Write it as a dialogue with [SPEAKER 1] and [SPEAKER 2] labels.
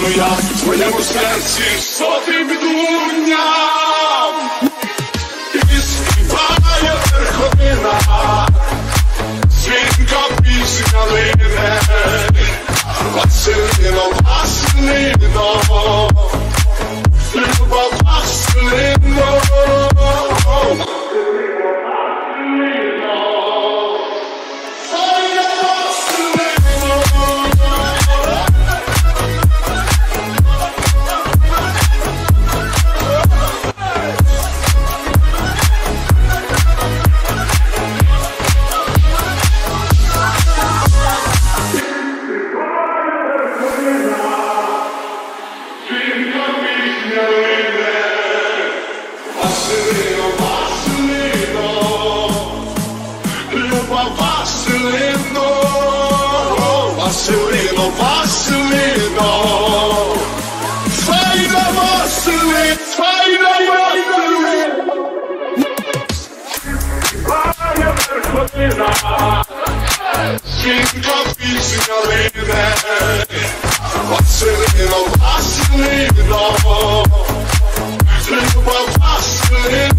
[SPEAKER 1] я в твоєму серці сотим дуням. І співає верховина, дзвінка пісня лине. Василино, Василино, люба Василино. Василино, Василино, файна Василино, файна Василино. Співає верховина, дзвінка пісня лине. Василино, Василино, люба Василино.